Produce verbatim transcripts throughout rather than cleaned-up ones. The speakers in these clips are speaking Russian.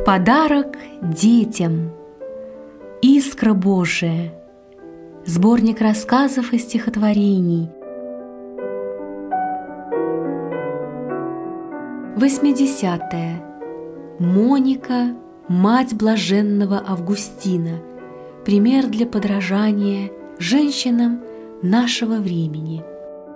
В подарок детям. Искра Божия. Сборник рассказов и стихотворений. восьмидесятое. Моника, мать блаженного Августина. Пример для подражания женщинам нашего времени.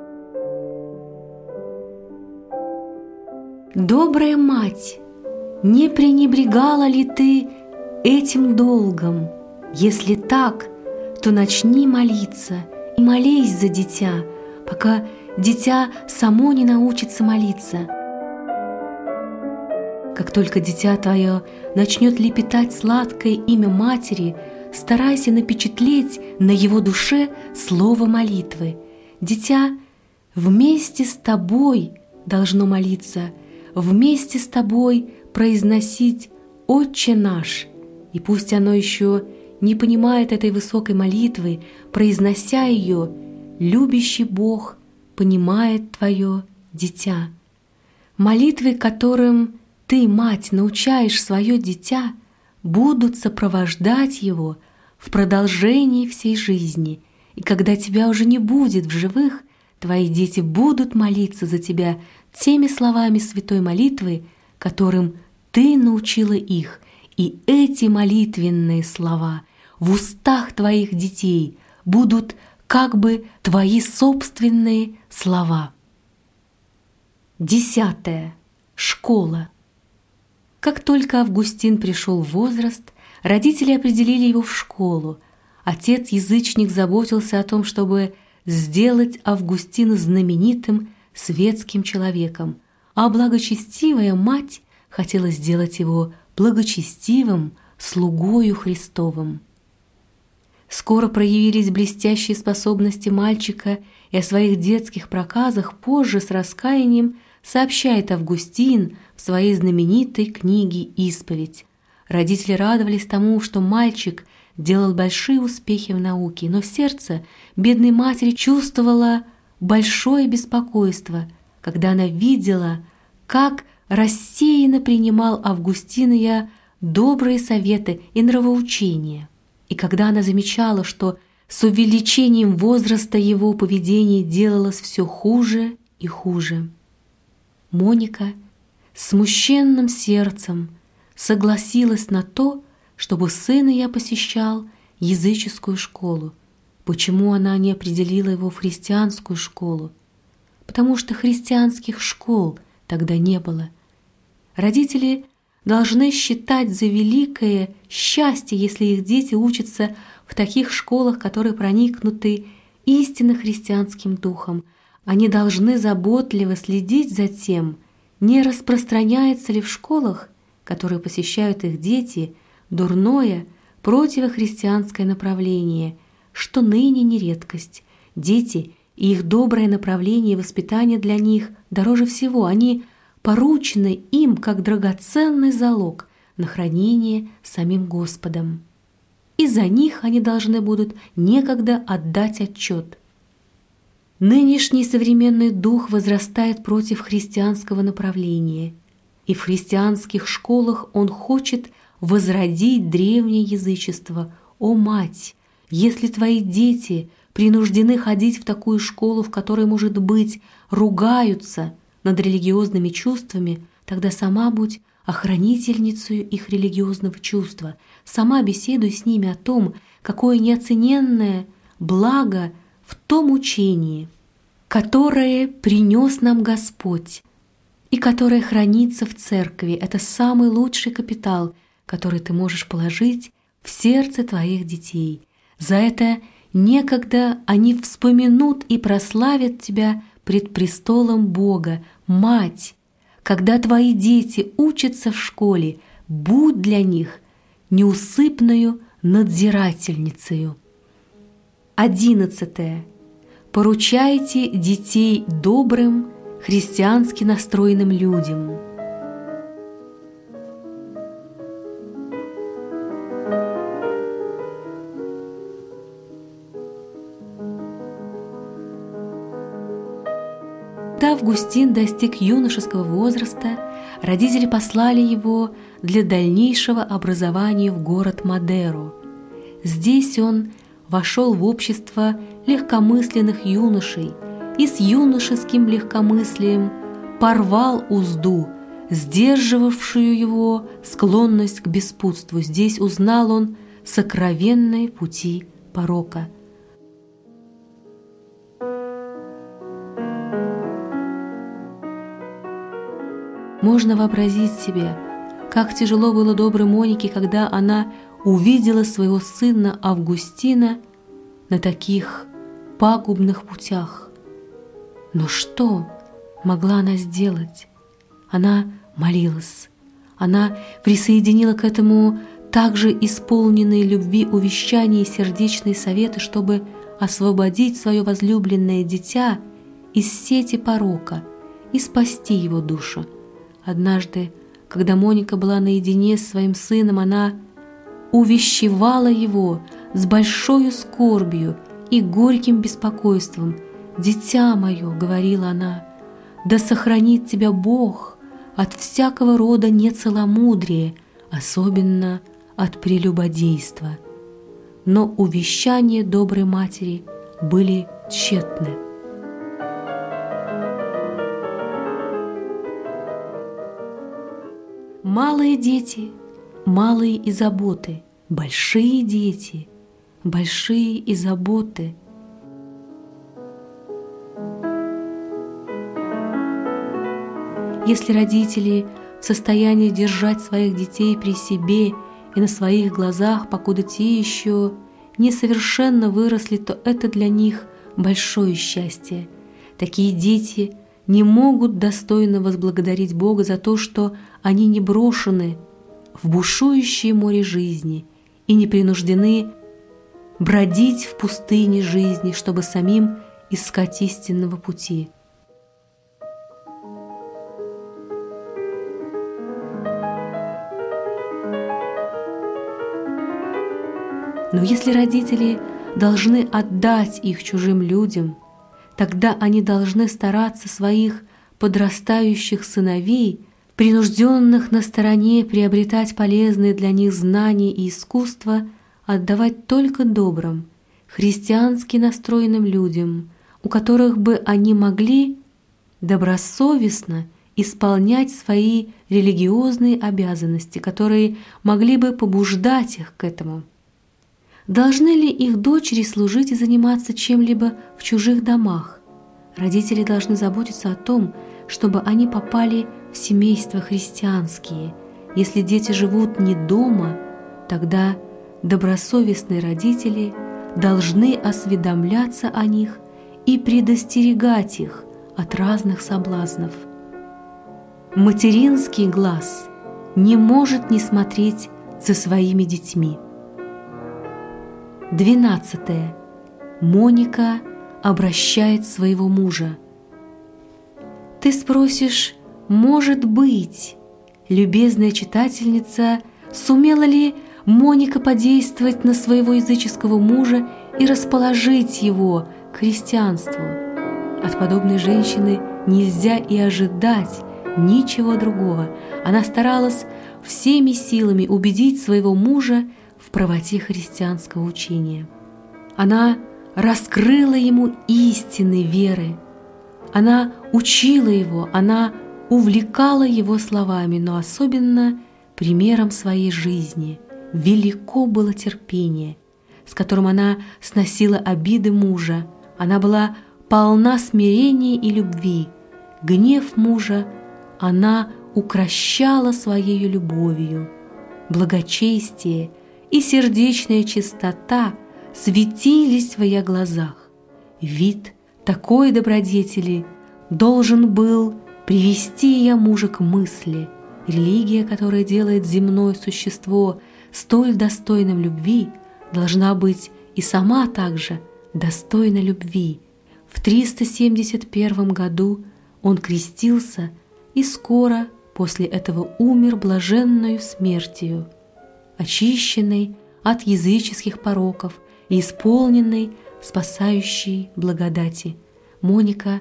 Добрая мать, не пренебрегала ли ты этим долгом? Если так, то начни молиться и молись за дитя, пока дитя само не научится молиться. Как только дитя твое начнет лепетать сладкое имя матери, старайся напечатлеть на его душе слово молитвы. Дитя вместе с тобой должно молиться, вместе с тобой произносить «Отче наш», и пусть оно еще не понимает этой высокой молитвы, произнося ее, любящий Бог понимает твое дитя. Молитвы, которым ты, мать, научаешь свое дитя, будут сопровождать его в продолжении всей жизни, и когда тебя уже не будет в живых, твои дети будут молиться за тебя теми словами святой молитвы, которым ты научила их, и эти молитвенные слова в устах твоих детей будут как бы твои собственные слова. Десятое. Школа. Как только Августин пришел в возраст, родители определили его в школу. Отец-язычник заботился о том, чтобы сделать Августина знаменитым светским человеком, а благочестивая мать хотела сделать его благочестивым слугою Христовым. Скоро проявились блестящие способности мальчика, и о своих детских проказах позже с раскаянием сообщает Августин в своей знаменитой книге «Исповедь». Родители радовались тому, что мальчик делал большие успехи в науке, но сердце бедной матери чувствовало большое беспокойство, когда она видела, как рассеянно принимал Августин ее добрые советы и нравоучения, и когда она замечала, что с увеличением возраста его поведение делалось все хуже и хуже. Моника с смущенным сердцем согласилась на то, чтобы сын ее посещал языческую школу. Почему она не определила его в христианскую школу? Потому что христианских школ тогда не было. Родители должны считать за великое счастье, если их дети учатся в таких школах, которые проникнуты истинно христианским духом. Они должны заботливо следить за тем, не распространяется ли в школах, которые посещают их дети, дурное, противохристианское направление, что ныне не редкость. Дети и их доброе направление воспитания для них дороже всего. Они поручены им как драгоценный залог на хранение самим Господом. И за них они должны будут некогда отдать отчет. Нынешний современный дух возрастает против христианского направления, и в христианских школах он хочет возродить древнее язычество. О, мать, если твои дети принуждены ходить в такую школу, в которой, может быть, ругаются над религиозными чувствами, тогда сама будь охранительницей их религиозного чувства, сама беседуй с ними о том, какое неоцененное благо в том учении, которое принес нам Господь и которое хранится в церкви. Это самый лучший капитал, который ты можешь положить в сердце твоих детей. За это некогда они вспомянут и прославят тебя пред престолом Бога. Мать, когда твои дети учатся в школе, будь для них неусыпною надзирательницею. Одиннадцатое. Поручайте детей добрым, христиански настроенным людям. Когда Августин достиг юношеского возраста, родители послали его для дальнейшего образования в город Мадеру. Здесь он вошел в общество легкомысленных юношей и с юношеским легкомыслием порвал узду, сдерживавшую его склонность к беспутству. Здесь узнал он сокровенные пути порока. Можно вообразить себе, как тяжело было доброй Монике, когда она увидела своего сына Августина на таких пагубных путях. Но что могла она сделать? Она молилась. Она присоединила к этому также исполненные любви увещания и сердечные советы, чтобы освободить свое возлюбленное дитя из сети порока и спасти его душу. Однажды, когда Моника была наедине с своим сыном, она увещевала его с большой скорбью и горьким беспокойством. «Дитя мое, — говорила она, — да сохранит тебя Бог от всякого рода нецеломудрия, особенно от прелюбодейства». Но увещания доброй матери были тщетны. Малые дети, малые и заботы, большие дети, большие и заботы. Если родители в состоянии держать своих детей при себе и на своих глазах, покуда те еще несовершенно выросли, то это для них большое счастье. Такие дети не могут достойно возблагодарить Бога за то, что они не брошены в бушующее море жизни и не принуждены бродить в пустыне жизни, чтобы самим искать истинного пути. Но если родители должны отдать их чужим людям, тогда они должны стараться своих подрастающих сыновей, принужденных на стороне приобретать полезные для них знания и искусства, отдавать только добрым, христиански настроенным людям, у которых бы они могли добросовестно исполнять свои религиозные обязанности, которые могли бы побуждать их к этому. Должны ли их дочери служить и заниматься чем-либо в чужих домах? Родители должны заботиться о том, чтобы они попали в семейства христианские. Если дети живут не дома, тогда добросовестные родители должны осведомляться о них и предостерегать их от разных соблазнов. Материнский глаз не может не смотреть за своими детьми. Двенадцатое. Моника обращает своего мужа. Ты спросишь, может быть, любезная читательница, сумела ли Моника подействовать на своего языческого мужа и расположить его к христианству? От подобной женщины нельзя и ожидать ничего другого. Она старалась всеми силами убедить своего мужа в правоте христианского учения. Она раскрыла ему истины веры. Она учила его, она увлекала его словами, но особенно примером своей жизни. Велико было терпение, с которым она сносила обиды мужа. Она была полна смирения и любви. Гнев мужа она укрощала своей любовью. Благочестие и сердечная чистота светились в ее глазах. Вид такой добродетели должен был привести ее мужа к мысли. Религия, которая делает земное существо столь достойным любви, должна быть и сама также достойна любви. В триста семьдесят первом году он крестился и скоро после этого умер блаженною смертью, очищенный от языческих пороков и исполненный спасающей благодати. Моника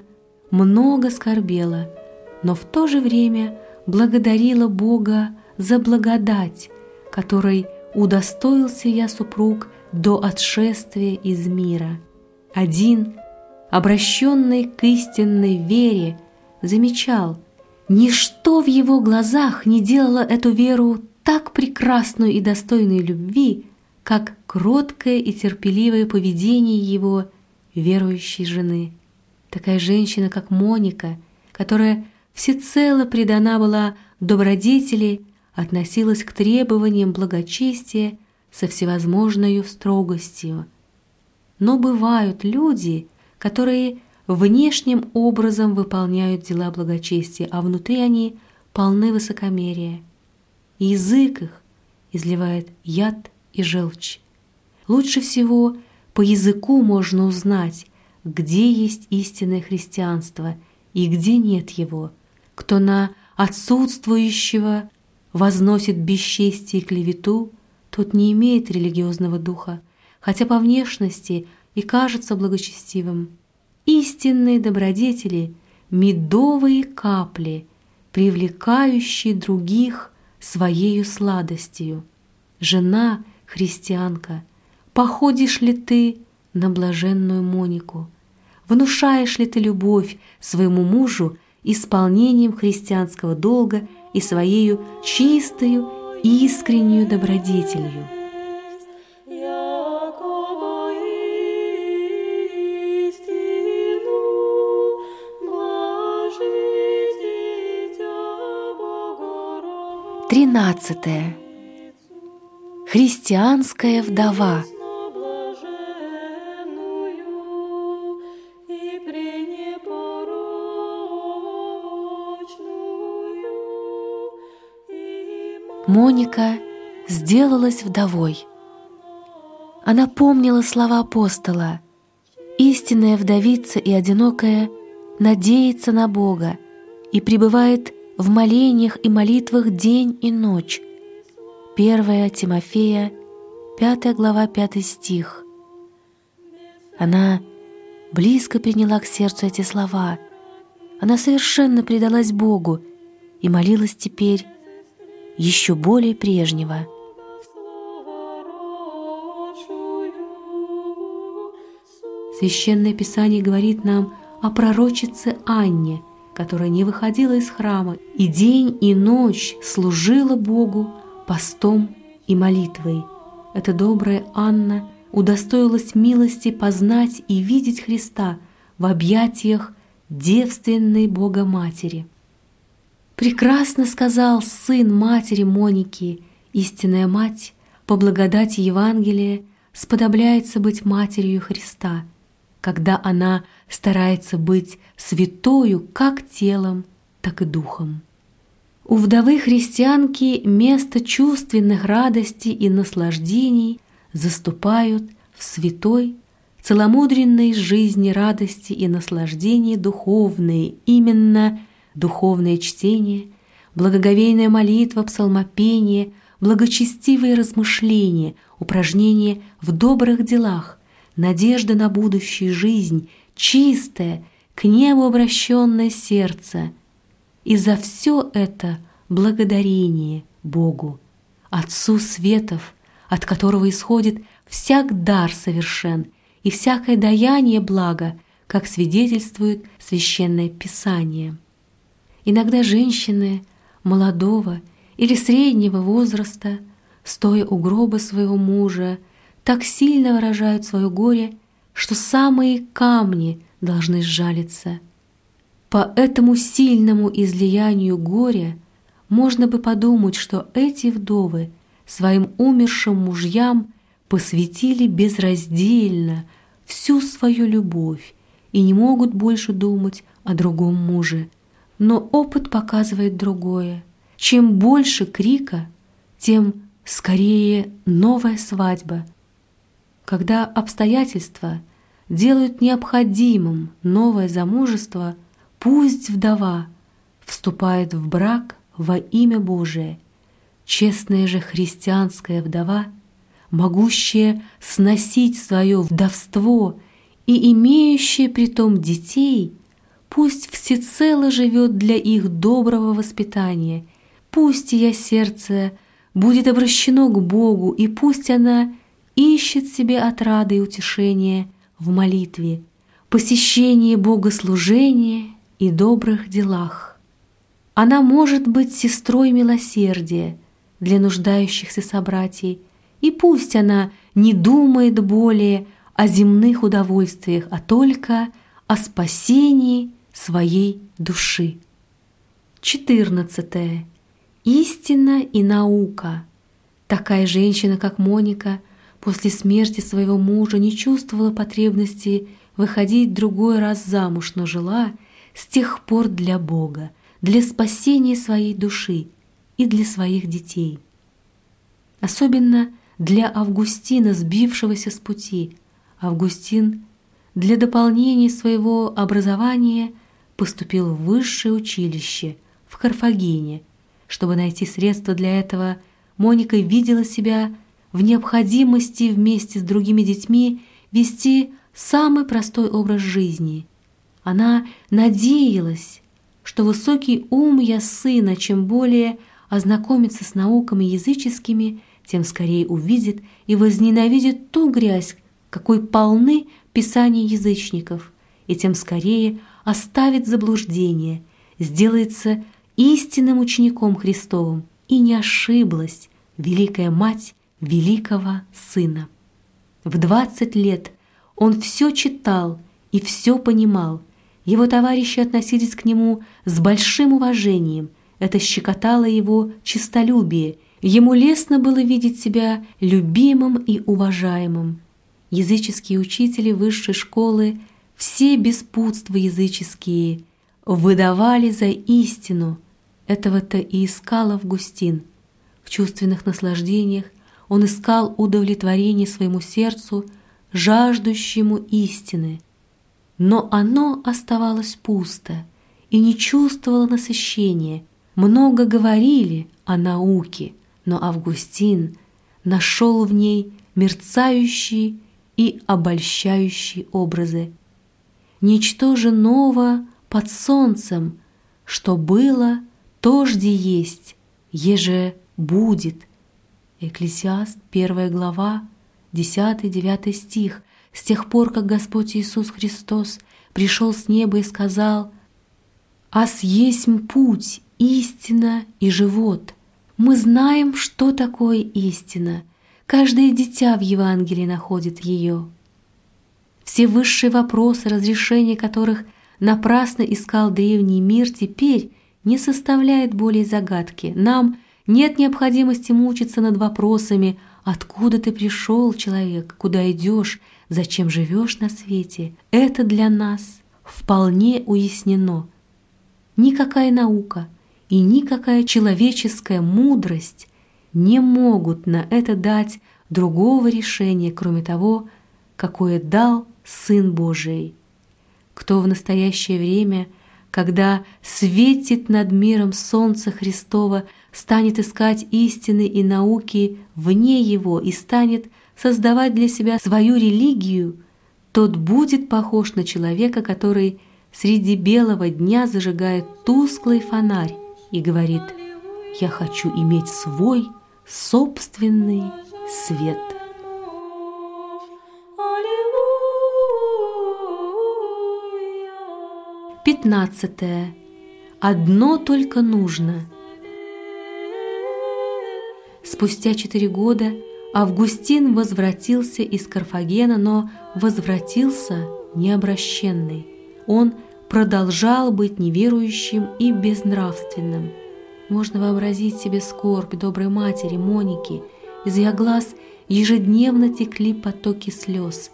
много скорбела, но в то же время благодарила Бога за благодать, которой удостоился я супруг до отшествия из мира. Один, обращенный к истинной вере, замечал, ничто в его глазах не делало эту веру так прекрасную и достойной любви, как кроткое и терпеливое поведение его верующей жены. Такая женщина, как Моника, которая всецело предана была добродетели, относилась к требованиям благочестия со всевозможной строгостью. Но бывают люди, которые внешним образом выполняют дела благочестия, а внутри они полны высокомерия. И язык их изливает яд и желчь. Лучше всего по языку можно узнать, где есть истинное христианство и где нет его. Кто на отсутствующего возносит бесчестие и клевету, тот не имеет религиозного духа, хотя по внешности и кажется благочестивым. Истинные добродетели — медовые капли, привлекающие других своею сладостью. Жена, христианка, походишь ли ты на блаженную Монику? Внушаешь ли ты любовь своему мужу исполнением христианского долга и своею чистою, искреннюю добродетелью? Тринадцатое. Христианская вдова. Моника сделалась вдовой. Она помнила слова апостола: «Истинная вдовица и одинокая надеется на Бога и пребывает в молениях и молитвах день и ночь». первое Тимофея, пятая глава, пятый стих. Она близко приняла к сердцу эти слова. Она совершенно предалась Богу и молилась теперь еще более прежнего. Священное Писание говорит нам о пророчице Анне, которая не выходила из храма и день и ночь служила Богу постом и молитвой. Эта добрая Анна удостоилась милости познать и видеть Христа в объятиях девственной Богоматери. Прекрасно сказал сын матери Моники: истинная мать по благодати Евангелия сподобляется быть матерью Христа, когда она старается быть святою как телом, так и духом. У вдовы христианки место чувственных радостей и наслаждений заступают в святой, целомудренной жизни радости и наслаждения духовные, именно духовное чтение, благоговейная молитва, псалмопение, благочестивые размышления, упражнения в добрых делах, надежда на будущую жизнь, чистое, к небу обращенное сердце. И за все это благодарение Богу, Отцу светов, от которого исходит всяк дар совершен и всякое даяние блага, как свидетельствует Священное Писание. Иногда женщины молодого или среднего возраста, стоя у гроба своего мужа, так сильно выражают свое горе, что самые камни должны сжалиться. По этому сильному излиянию горя можно бы подумать, что эти вдовы своим умершим мужьям посвятили безраздельно всю свою любовь и не могут больше думать о другом муже. Но опыт показывает другое. Чем больше крика, тем скорее новая свадьба. Когда обстоятельства делают необходимым новое замужество, пусть вдова вступает в брак во имя Божие. Честная же христианская вдова, могущая сносить свое вдовство и имеющая притом детей, пусть всецело живет для их доброго воспитания, пусть ее сердце будет обращено к Богу, и пусть она ищет себе отрады и утешения в молитве, посещении богослужения и добрых делах. Она может быть сестрой милосердия для нуждающихся собратьей, и пусть она не думает более о земных удовольствиях, а только о спасении своей души. четырнадцатое. Истина и наука. Такая женщина, как Моника, после смерти своего мужа не чувствовала потребности выходить другой раз замуж, но жила с тех пор для Бога, для спасения своей души и для своих детей. Особенно для Августина, сбившегося с пути. Августин для дополнения своего образования поступил в высшее училище в Карфагене. Чтобы найти средства для этого, Моника видела себя в необходимости вместе с другими детьми вести самый простой образ жизни. Она надеялась, что высокий ум ее сына, чем более ознакомится с науками языческими, тем скорее увидит и возненавидит ту грязь, какой полны писания язычников, и тем скорее оставит заблуждение, сделается истинным учеником Христовым. И не ошиблась великая мать великого сына. В двадцать лет он все читал и все понимал. Его товарищи относились к нему с большим уважением. Это щекотало его честолюбие. Ему лестно было видеть себя любимым и уважаемым. Языческие учители высшей школы, все беспутства языческие, выдавали за истину. Этого-то и искал Августин. В чувственных наслаждениях он искал удовлетворение своему сердцу, жаждущему истины. Но оно оставалось пусто и не чувствовало насыщения. Много говорили о науке, но Августин нашел в ней мерцающие и обольщающие образы. Ничто же ново под солнцем, что было, то жди есть, еже будет. Экклесиаст, первая глава, десятый-девятый стих. С тех пор, как Господь Иисус Христос пришел с неба и сказал: «Аз есмь путь, истина и живот». Мы знаем, что такое истина. Каждое дитя в Евангелии находит ее. Все высшие вопросы, разрешение которых напрасно искал древний мир, теперь не составляет более загадки. Нам нет необходимости мучиться над вопросами: откуда ты пришел, человек, куда идешь, зачем живешь на свете. Это для нас вполне уяснено. Никакая наука и никакая человеческая мудрость не могут на это дать другого решения, кроме того, какое дал Сын Божий. Кто в настоящее время, когда светит над миром солнце Христово, станет искать истины и науки вне его и станет создавать для себя свою религию, тот будет похож на человека, который среди белого дня зажигает тусклый фонарь и говорит: «Я хочу иметь свой собственный свет». пятнадцатое. Одно только нужно. Спустя четыре года Августин возвратился из Карфагена, но возвратился необращенный. Он продолжал быть неверующим и безнравственным. Можно вообразить себе скорбь доброй матери Моники. Из ее глаз ежедневно текли потоки слез.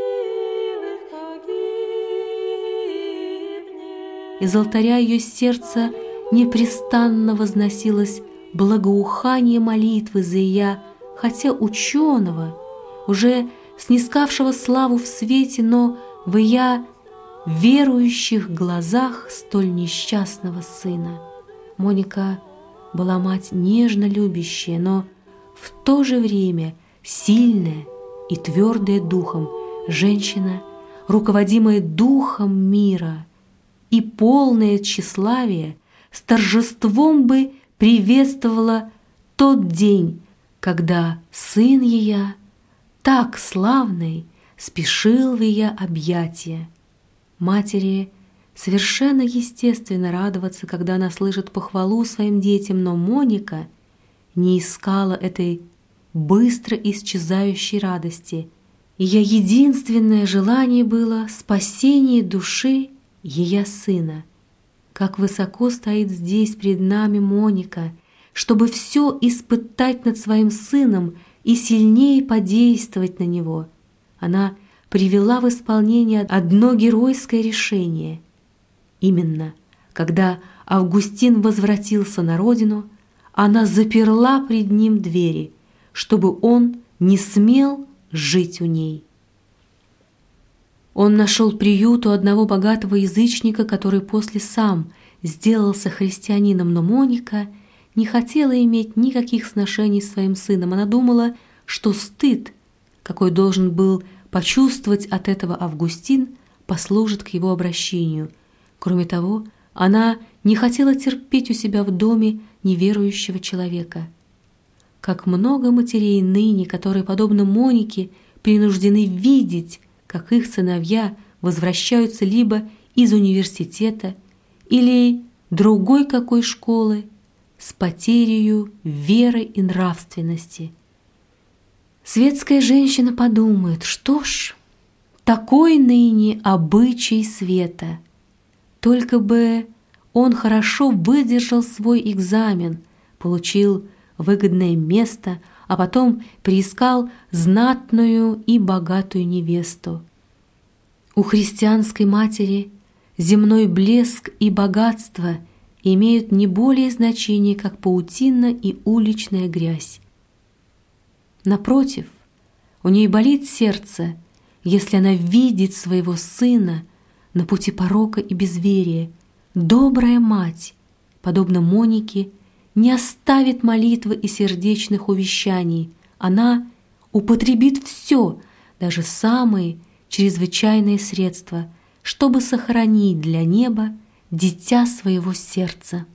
Из алтаря ее сердца непрестанно возносилось благоухание молитвы за ее, хотя ученого, уже снискавшего славу в свете, но в ее верующих глазах столь несчастного сына. Моника была мать нежно любящая, но в то же время сильная и твердая духом, женщина, руководимая духом мира. и полное тщеславия, с торжеством бы приветствовала тот день, когда сын ее, так славный, спешил в ее объятия. Матери совершенно естественно радоваться, когда она слышит похвалу своим детям, но Моника не искала этой быстро исчезающей радости. Ее единственное желание было спасение души ее сына. Как высоко стоит здесь пред нами Моника, чтобы все испытать над своим сыном и сильнее подействовать на него. Она привела в исполнение одно геройское решение. Именно, когда Августин возвратился на родину, она заперла пред ним двери, чтобы он не смел жить у ней. Он нашел приют у одного богатого язычника, который после сам сделался христианином, но Моника не хотела иметь никаких сношений с своим сыном. Она думала, что стыд, какой должен был почувствовать от этого Августин, послужит к его обращению. Кроме того, она не хотела терпеть у себя в доме неверующего человека. Как много матерей ныне, которые, подобно Монике, принуждены видеть, как их сыновья возвращаются либо из университета или другой какой школы с потерей веры и нравственности. Светская женщина подумает, что ж, такой ныне обычай света. Только бы он хорошо выдержал свой экзамен, получил выгодное место, а потом приискал знатную и богатую невесту. У христианской матери земной блеск и богатство имеют не более значение, как паутина и уличная грязь. Напротив, у ней болит сердце, если она видит своего сына на пути порока и безверия. Добрая мать, подобно Монике, не оставит молитвы и сердечных увещаний. Она употребит все, даже самые чрезвычайные средства, чтобы сохранить для неба дитя своего сердца.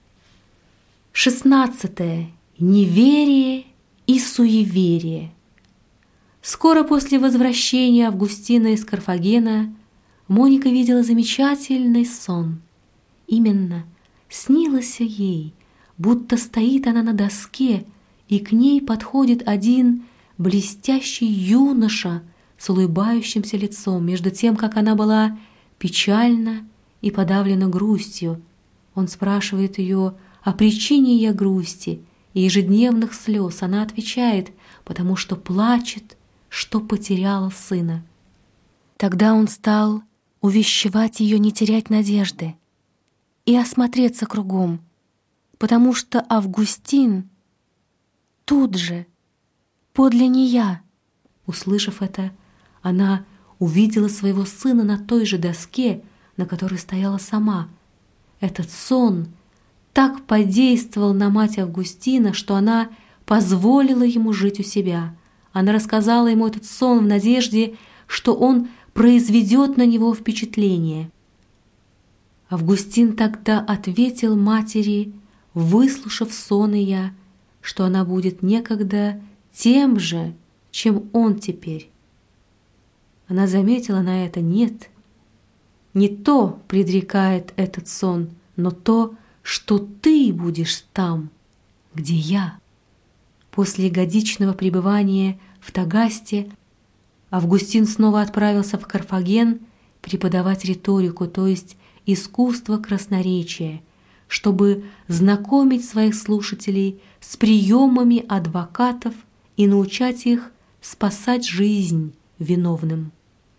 Шестнадцатое. Неверие и суеверие. Скоро после возвращения Августина из Карфагена Моника видела замечательный сон. Именно снилось ей, будто стоит она на доске, и к ней подходит один блестящий юноша с улыбающимся лицом, между тем, как она была печальна и подавлена грустью. Он спрашивает ее о причине ее грусти и ежедневных слез. Она отвечает, потому что плачет, что потеряла сына. Тогда он стал увещевать ее не терять надежды и осмотреться кругом, потому что Августин тут же, подле нея. Услышав это, она увидела своего сына на той же доске, на которой стояла сама. Этот сон так подействовал на мать Августина, что она позволила ему жить у себя. Она рассказала ему этот сон в надежде, что он произведет на него впечатление. Августин тогда ответил матери, выслушав сон ее, что она будет некогда тем же, чем он теперь. Она заметила на это: нет, не то предрекает этот сон, но то, что ты будешь там, где я. После годичного пребывания в Тагасте Августин снова отправился в Карфаген преподавать риторику, то есть искусство красноречия, чтобы знакомить своих слушателей с приемами адвокатов и научать их спасать жизнь виновным.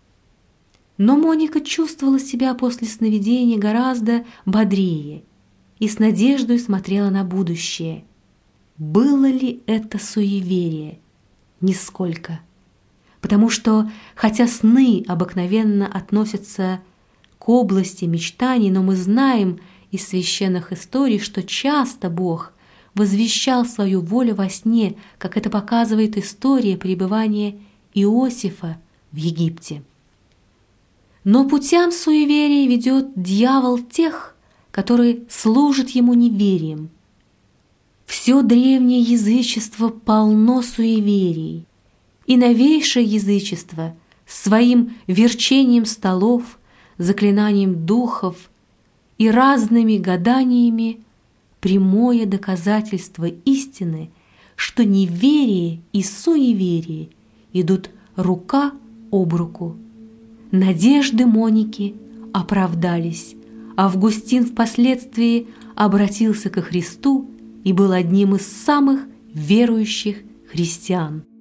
Но Моника чувствовала себя после сновидения гораздо бодрее и с надеждой смотрела на будущее. Было ли это суеверие? Нисколько. Потому что, хотя сны обыкновенно относятся к области мечтаний, но мы знаем из священных историй, что часто Бог возвещал свою волю во сне, как это показывает история пребывания Иосифа в Египте. Но путям суеверия ведет дьявол тех, которые служат ему неверием. Все древнее язычество полно суеверий, и новейшее язычество своим верчением столов, заклинанием духов и разными гаданиями прямое доказательство истины, что неверие и суеверие идут рука об руку. Надежды Моники оправдались. Августин впоследствии обратился ко Христу и был одним из самых верующих христиан.